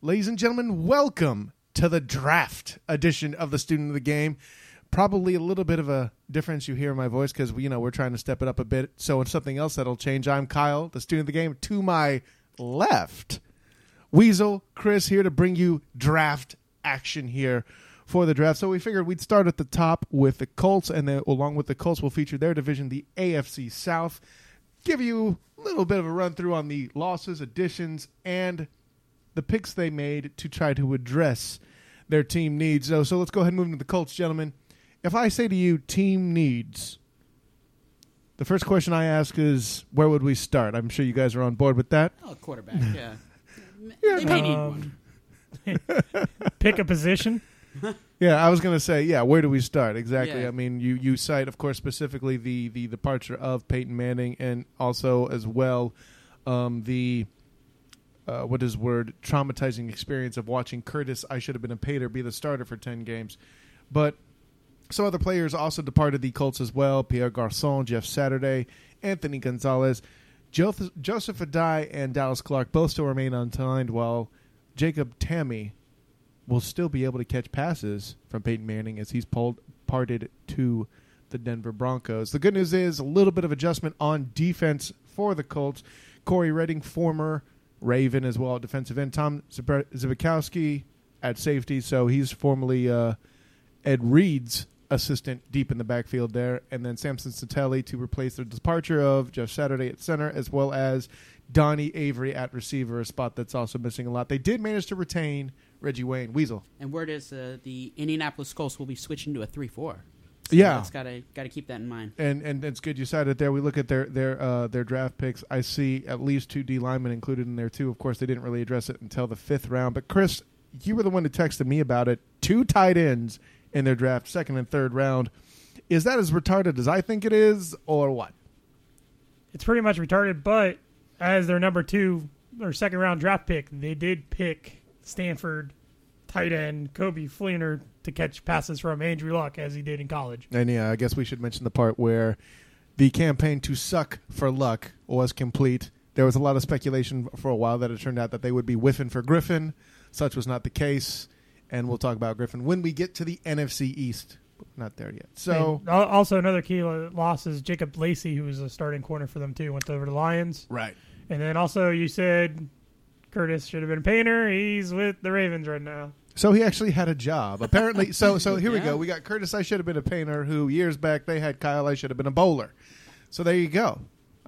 Ladies and gentlemen, welcome to the draft edition of the Student of the Game. Probably a little bit of a difference you hear in my voice because we're trying to step it up a bit. So it's something else that'll change. I'm Kyle, the Student of the Game. To my left, Weasel, Chris here to bring you draft action here for the draft. So we figured we'd start at the top with the Colts, and then along with the Colts, we'll feature their division, the AFC South. Give you a little bit of a run through on the losses, additions, and the picks they made to try to address their team needs. So let's go ahead and move into the Colts, gentlemen. If I say to you team needs, the first question I ask is, where would we start? I'm sure you guys are on board with that. Oh, quarterback, yeah. They may need one. Pick a position. Yeah, I was going to say, where do we start? Exactly. Yeah. I mean, you cite, of course, specifically the departure of Peyton Manning and also as well traumatizing experience of watching Curtis, I should have been a Pater, be the starter for 10 games. But some other players also departed the Colts as well. Pierre Garçon, Jeff Saturday, Anthony Gonzalez, Joseph Adai, and Dallas Clark both still remain unsigned, while Jacob Tamme will still be able to catch passes from Peyton Manning as he's parted to the Denver Broncos. The good news is a little bit of adjustment on defense for the Colts. Corey Redding, former Raven as well at defensive end. Tom Zbikowski at safety, so he's formerly Ed Reed's assistant deep in the backfield there. And then Samson Satelli to replace the departure of Jeff Saturday at center, as well as Donnie Avery at receiver, a spot that's also missing a lot. They did manage to retain Reggie Wayne. Weasel. And word is the Indianapolis Colts will be switching to a 3-4. So yeah, that's gotta keep that in mind. And it's good you cited it there. We look at their draft picks. I see at least 2 D linemen included in there too. Of course, they didn't really address it until the 5th round. But Chris, you were the one who texted me about it. 2 tight ends in their draft, 2nd and 3rd round. Is that as retarded as I think it is, or what? It's pretty much retarded, but as their number 2 or 2nd round draft pick, they did pick Stanford tight end Kobe Fleener to catch passes from Andrew Luck as he did in college. And yeah, I guess we should mention the part where the campaign to suck for Luck was complete. There was a lot of speculation for a while that it turned out that they would be whiffing for Griffin. Such was not the case, and we'll talk about Griffin when we get to the NFC East. Not there yet. So and also another key loss is Jacob Lacey, who was a starting corner for them too, went over to the Lions. Right. And then also you said Curtis should have been a Painter. He's with the Ravens right now. So he actually had a job, apparently. So here we go. We got Curtis, I should have been a Painter, who years back they had Kyle, I should have been a bowler. So there you go.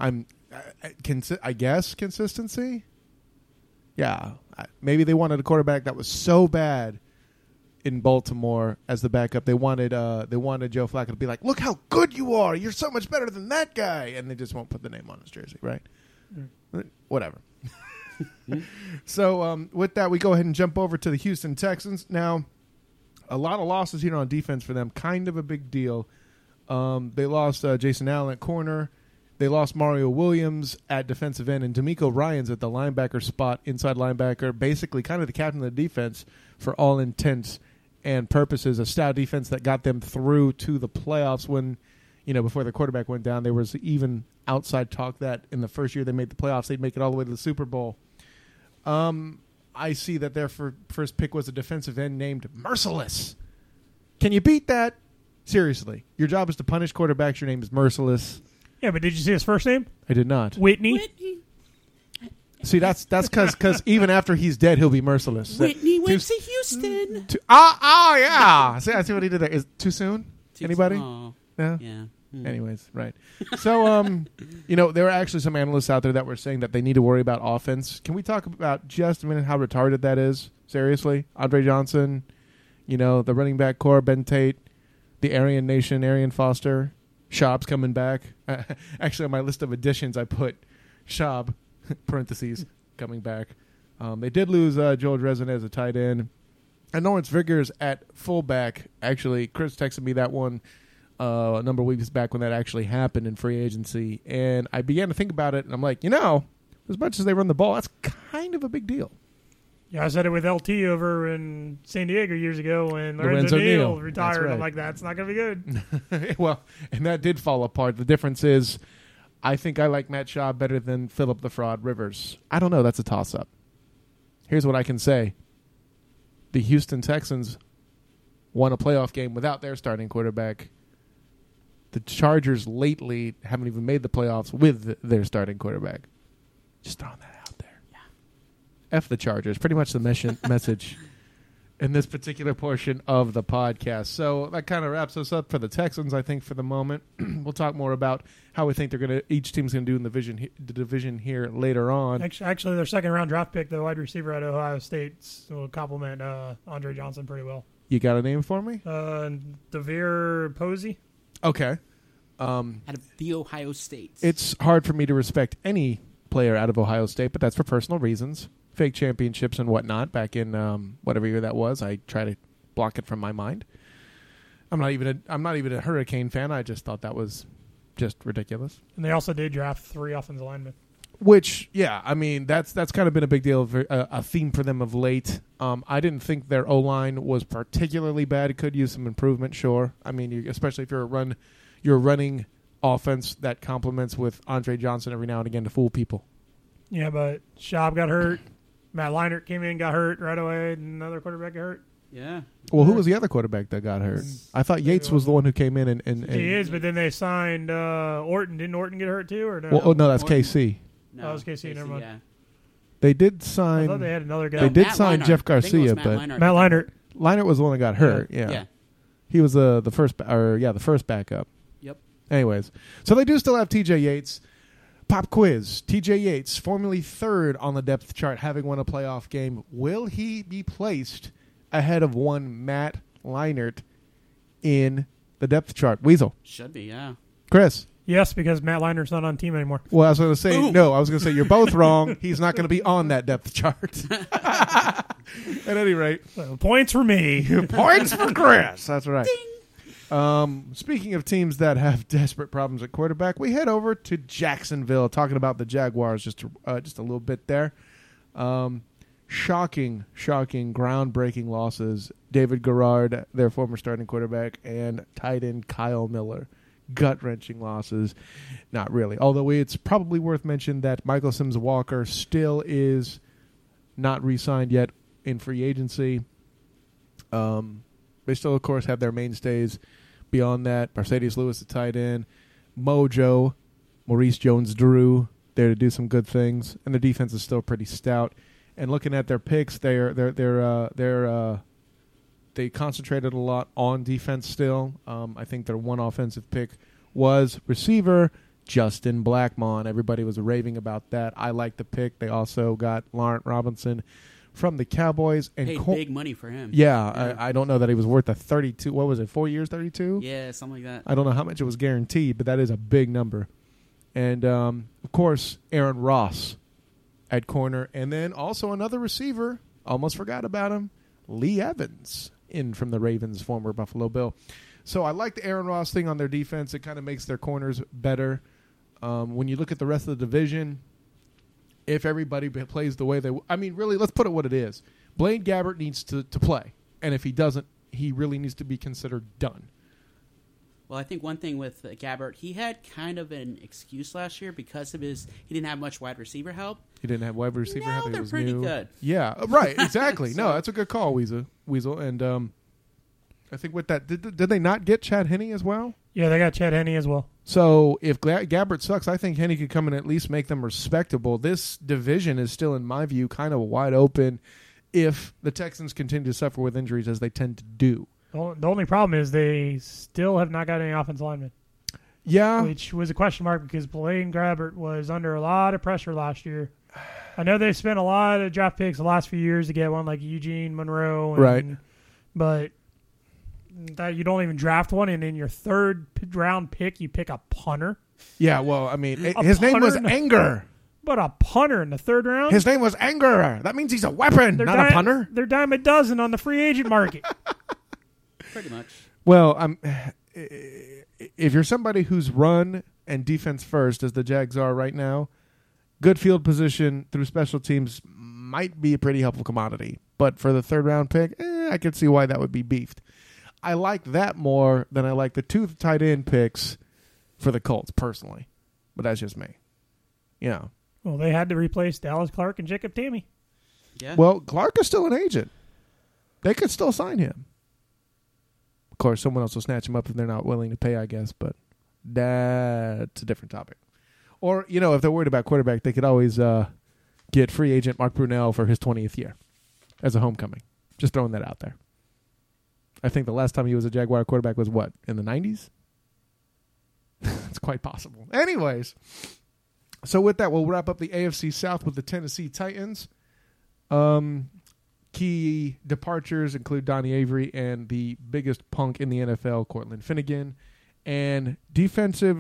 I guess consistency. Yeah, maybe they wanted a quarterback that was so bad in Baltimore as the backup. They wanted Joe Flacco to be like, look how good you are. You're so much better than that guy, and they just won't put the name on his jersey, right? Whatever. So with that, we go ahead and jump over to the Houston Texans. Now, a lot of losses here on defense for them. Kind of a big deal. They lost Jason Allen at corner. They lost Mario Williams at defensive end, and D'Amico Ryans at the linebacker spot, inside linebacker, basically kind of the captain of the defense for all intents and purposes. A stout defense that got them through to the playoffs when, before the quarterback went down. There was even outside talk that in the first year they made the playoffs, they'd make it all the way to the Super Bowl. I see that their first pick was a defensive end named Merciless. Can you beat that? Seriously. Your job is to punish quarterbacks. Your name is Merciless. Yeah, but did you see his first name? I did not. Whitney. See, that's because even after he's dead, he'll be merciless. Whitney went to Houston. Yeah. See, I see what he did there. Is it too soon? Anybody? Oh, No? yeah. Anyways, right. So, there are actually some analysts out there that were saying that they need to worry about offense. Can we talk about just a minute how retarded that is? Seriously? Andre Johnson, the running back core, Ben Tate, the Aryan Nation, Arian Foster, Schaub's coming back. Actually, on my list of additions, I put Schaub, parentheses, coming back. They did lose Joel Dresden as a tight end. And Lawrence Viggers at fullback. Actually, Chris texted me that one a number of weeks back when that actually happened in free agency. And I began to think about it, and I'm like, as much as they run the ball, that's kind of a big deal. Yeah, I said it with LT over in San Diego years ago when Lorenzo Neal retired. Right. I'm like, that's not going to be good. Well, and that did fall apart. The difference is I think I like Matt Schaub better than Philip the Fraud Rivers. I don't know. That's a toss-up. Here's what I can say. the Houston Texans won a playoff game without their starting quarterback. The Chargers lately haven't even made the playoffs with their starting quarterback. Just throwing that out there. Yeah. F the Chargers. Pretty much the message in this particular portion of the podcast. So that kind of wraps us up for the Texans, I think, for the moment. We'll talk more about how we think each team's going to do in the division here later on. Actually, their second-round draft pick, the wide receiver at Ohio State, will complement Andre Johnson pretty well. You got a name for me? Devere Posey. Okay. Out of the Ohio State. It's hard for me to respect any player out of Ohio State, but that's for personal reasons. Fake championships and whatnot back in whatever year that was. I try to block it from my mind. I'm not even a Hurricane fan. I just thought that was just ridiculous. And they also did draft 3 offensive linemen. Which, yeah, I mean, that's kind of been a big deal, a theme for them of late. I didn't think their O-line was particularly bad. It could use some improvement, sure. I mean, especially if you're a running offense that complements with Andre Johnson every now and again to fool people. Yeah, but Schaub got hurt. Matt Leinart came in, got hurt right away. And another quarterback got hurt. Yeah. Well, who was the other quarterback that got hurt? I thought Yates was the one who came in and he is, but then they signed Orton. Didn't Orton get hurt too? Or no? Well, oh, no, that's Orton. KC. No, it was KC, never mind. Yeah. They did I sign. thought they had another guy. They did Matt sign Leinart. Jeff I think it was Garcia, Matt but Matt Leinart. Leinart was the one that got hurt. Yeah. He was the first backup. Yep. Anyways, so they do still have TJ Yates. Pop quiz. TJ Yates, formerly third on the depth chart, having won a playoff game. Will he be placed ahead of one Matt Leinart in the depth chart? Weasel. Should be, yeah. Chris. Yes, because Matt Leinert's not on team anymore. Well, I was going to say, Boom. no, I was going to say you're both wrong. He's not going to be on that depth chart. At any rate. So, points for me. Points for Chris. That's right. Speaking of teams that have desperate problems at quarterback, we head over to Jacksonville, talking about the Jaguars just a little bit there. Shocking, groundbreaking losses. David Garrard, their former starting quarterback, and tight end Kyle Miller. Gut-wrenching losses. Not really. Although it's probably worth mentioning that Michael Sims-Walker still is not re-signed yet in free agency. They still, of course, have their mainstays beyond that. Mercedes Lewis, the tight end. Mojo, Maurice Jones-Drew, there to do some good things. And their defense is still pretty stout. And looking at their picks, they concentrated a lot on defense still. I think their one offensive pick was receiver Justin Blackmon. Everybody was raving about that. I like the pick. They also got Laurent Robinson from the Cowboys. And Paid big money for him. Yeah, I don't know that he was worth a 32. What was it, 4 years, 32? Yeah, something like that. I don't know how much it was guaranteed, but that is a big number. And, of course, Aaron Ross at corner. And then also another receiver. Almost forgot about him. Lee Evans in from the Ravens, former Buffalo Bill. So I like the Aaron Ross thing on their defense. It kind of makes their corners better. When you look at the rest of the division, if everybody plays the way really, let's put it what it is. Blaine Gabbert needs to play. And if he doesn't, he really needs to be considered done. Well, I think one thing with Gabbert, he had kind of an excuse last year because of he didn't have much wide receiver help. He didn't have wide receiver help. Now they're was pretty new. good. Yeah, right, exactly. So, no, that's a good call, Weasel. And I think with that, did they not get Chad Henne as well? Yeah, they got Chad Henne as well. So if Gabbert sucks, I think Henne could come and at least make them respectable. This division is still, in my view, kind of wide open if the Texans continue to suffer with injuries as they tend to do. The only problem is they still have not got any offensive linemen. Yeah. Which was a question mark because Blaine Gabbert was under a lot of pressure last year. I know they spent a lot of draft picks the last few years to get one like Eugene Monroe. Right. But that you don't even draft one, and in your third round pick, you pick a punter. Yeah, well, I mean, his name was Anger. But a punter in the third round? His name was Anger. That means he's a weapon, not a punter. They're dime a dozen on the free agent market. Pretty much. Well, if you're somebody who's run and defense first, as the Jags are right now, good field position through special teams might be a pretty helpful commodity. But for the third round pick, I could see why that would be beefed. I like that more than I like the 2 tight end picks for the Colts, personally. But that's just me. Yeah. Well, they had to replace Dallas Clark and Jacob Tamme. Yeah. Well, Clark is still an agent. they could still sign him. Of course, someone else will snatch him up if they're not willing to pay, I guess, but that's a different topic. Or, if they're worried about quarterback, they could always get free agent Mark Brunell for his 20th year as a homecoming. Just throwing that out there. I think the last time he was a Jaguar quarterback was what, in the 90s? It's quite possible. Anyways, so with that, we'll wrap up the AFC South with the Tennessee Titans. Key departures include Donnie Avery and the biggest punk in the NFL, Cortland Finnegan, and defensive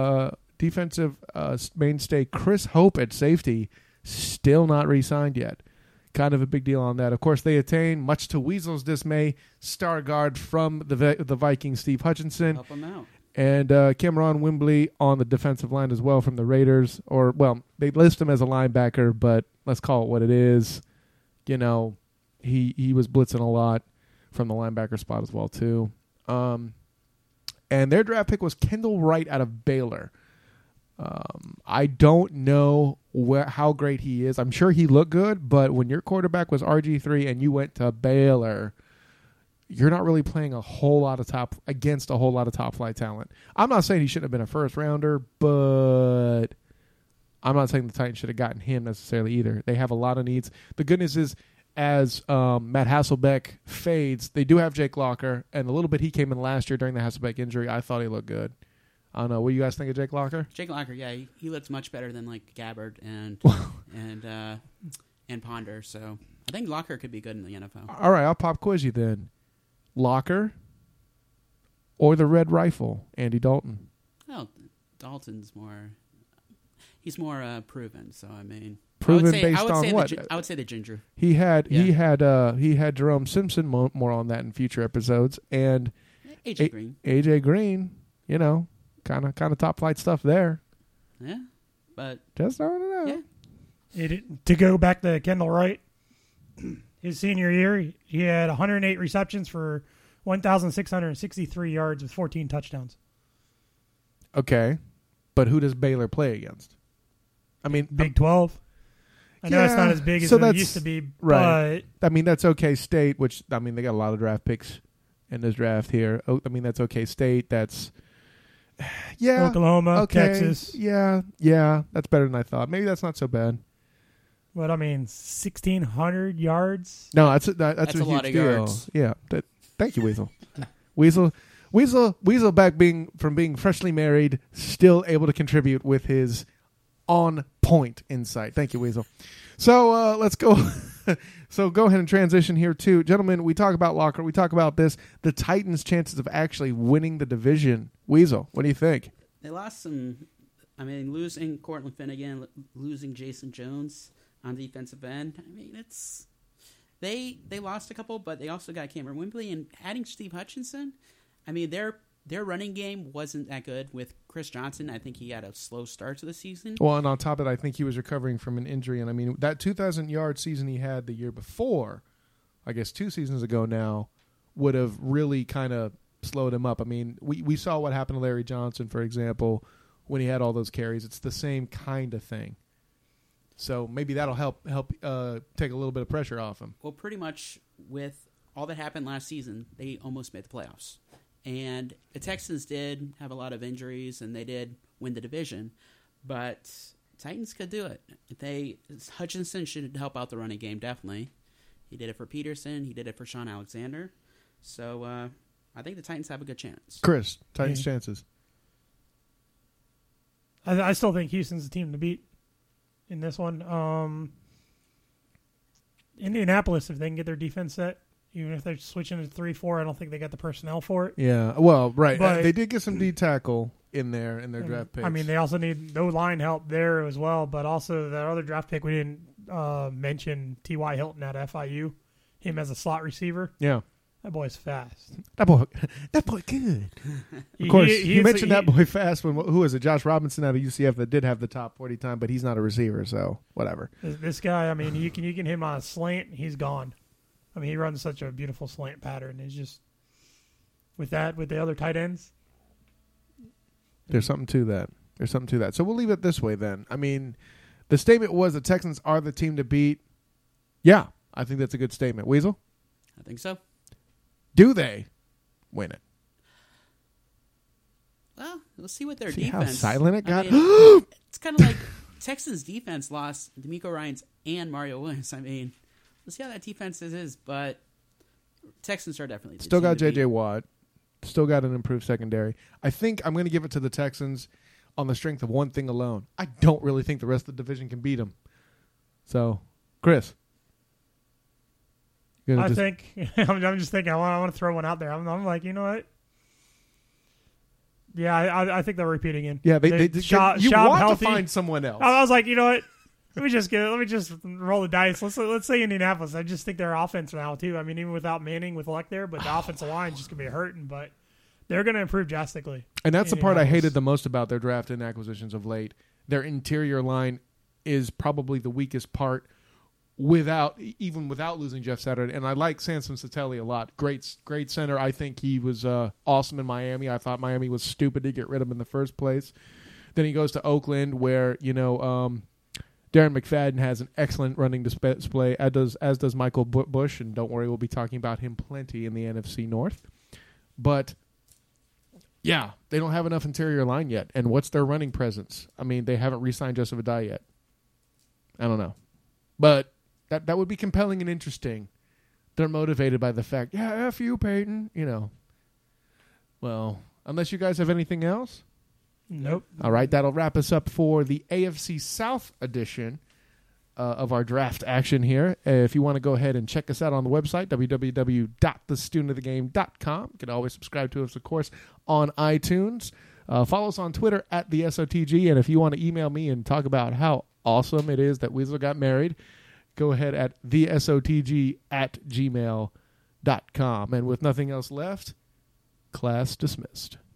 mainstay Chris Hope at safety, still not re-signed yet. Kind of a big deal on that. Of course, they attain, much to Weasel's dismay, star guard from the Vikings, Steve Hutchinson. Help him out. And Cameron Wimbley on the defensive line as well from the Raiders. Or, well, they list him as a linebacker, but let's call it what it is. He was blitzing a lot from the linebacker spot as well, too. And their draft pick was Kendall Wright out of Baylor. I don't know how great he is. I'm sure he looked good, but when your quarterback was RG3 and you went to Baylor, you're not really playing against a whole lot of top flight talent. I'm not saying he shouldn't have been a first rounder, but I'm not saying the Titans should have gotten him necessarily either. They have a lot of needs. The good news is, as Matt Hasselbeck fades, they do have Jake Locker, and a little bit he came in last year during the Hasselbeck injury. I thought he looked good. I don't know. What do you guys think of Jake Locker? Jake Locker, yeah, he looks much better than like Gabbard and Ponder. So I think Locker could be good in the NFL. All right, I'll pop quiz you then. Locker or the Red Rifle, Andy Dalton? Well, Dalton's more. He's more proven. So I mean, proven based on what? I would say the ginger. He had Jerome Simpson. More on that in future episodes, and AJ Green. AJ Green. Kind of top flight stuff there. Yeah, but just don't know. Yeah. To go back to Kendall Wright, his senior year, he had 108 receptions for 1,663 yards with 14 touchdowns. Okay, but who does Baylor play against? I mean, Big 12. I know it's not as big as it used to be, right. But I mean, that's OK State, which they got a lot of draft picks in this draft here. That's OK State. That's Oklahoma, okay. Texas. Yeah, that's better than I thought. Maybe that's not so bad. But I mean, 1,600 yards. No, that's a lot huge of deal. yards. Yeah, thank you, Weasel. Weasel back from being freshly married, still able to contribute with his on point insight. Thank you, Weasel. So let's go. So go ahead and transition here too, gentlemen. We talk about Locker. We talk about the Titans' chances of actually winning the division. Weasel, what do you think? They lost some. I mean, losing Cortland Finnegan, losing Jason Jones on the defensive end. I mean, it's they lost a couple, but they also got Cameron Wimbley and adding Steve Hutchinson. I mean, their running game wasn't that good with Chris Johnson. I think he had a slow start to the season. Well, and on top of that, I think he was recovering from an injury. And I mean, that 2,000-yard season he had the year before, I guess 2 seasons ago now, would have really kind of slowed him up. I mean, we saw what happened to Larry Johnson, for example, when he had all those carries. It's the same kind of thing. So maybe that'll help take a little bit of pressure off him. Well, pretty much with all that happened last season, they almost made the playoffs. And the Texans did have a lot of injuries, and they did win the division. But Titans could do it. Hutchinson should help out the running game, definitely. He did it for Peterson. He did it for Sean Alexander. So I think the Titans have a good chance. Chris, Titans' chances. I still think Houston's the team to beat in this one. Indianapolis, if they can get their defense set, even if they're switching to 3-4, I don't think they got the personnel for it. Yeah, well, right. But they did get some D tackle in there in their draft picks. I mean, they also need no line help there as well, but also that other draft pick we didn't mention, T.Y. Hilton at FIU, him as a slot receiver. Yeah. That boy's fast. That boy good. Of course, you mentioned that boy fast when, who was it, Josh Robinson out of UCF that did have the top 40 time, but he's not a receiver, so whatever. This guy, I mean, you can hit him on a slant, he's gone. I mean, he runs such a beautiful slant pattern. It's just, with the other tight ends. There's something to that. So we'll leave it this way then. I mean, the statement was the Texans are the team to beat. Yeah, I think that's a good statement. Weasel? I think so. Do they win it? Well, we'll see what their See defense. how silent it got? I mean, it's kind of like Texans defense lost D'Amico Ryans and Mario Williams. I mean, we'll see how that defense is, but Texans are definitely the Still team got to beat. J.J. Watt. Still got an improved secondary. I think I'm going to give it to the Texans on the strength of one thing alone. I don't really think the rest of the division can beat them. So, Chris. I think I'm just thinking. I want to throw one out there. I'm like, you know what? Yeah, I think they'll repeat again. Yeah, you Schaub want healthy. to find someone else. I was like, you know what? Let me just roll the dice. Let's say Indianapolis. I just think their offense now too. I mean, even without Manning with luck there, but the offensive line is just gonna be hurting. But they're gonna improve drastically. And that's the part I Indianapolis. hated the most about their draft and acquisitions of late. Their interior line is probably the weakest part without losing Jeff Saturday. And I like Samson Sattelli a lot. Great center. I think he was awesome in Miami. I thought Miami was stupid to get rid of him in the first place. Then he goes to Oakland where, Darren McFadden has an excellent running display, as does Michael Bush. And don't worry, we'll be talking about him plenty in the NFC North. But yeah, they don't have enough interior line yet. And what's their running presence? I mean, they haven't re-signed Joseph Adai yet. I don't know. But that would be compelling and interesting. They're motivated by the fact, yeah, F you, Peyton. Well, unless you guys have anything else. Nope. All right, that'll wrap us up for the AFC South edition of our draft action here. If you want to go ahead and check us out on the website, www.thestudentofthegame.com. You can always subscribe to us, of course, on iTunes. Follow us on Twitter at the SOTG. And if you want to email me and talk about how awesome it is that Weasel got married, go ahead at thesotg@gmail.com. And with nothing else left, class dismissed.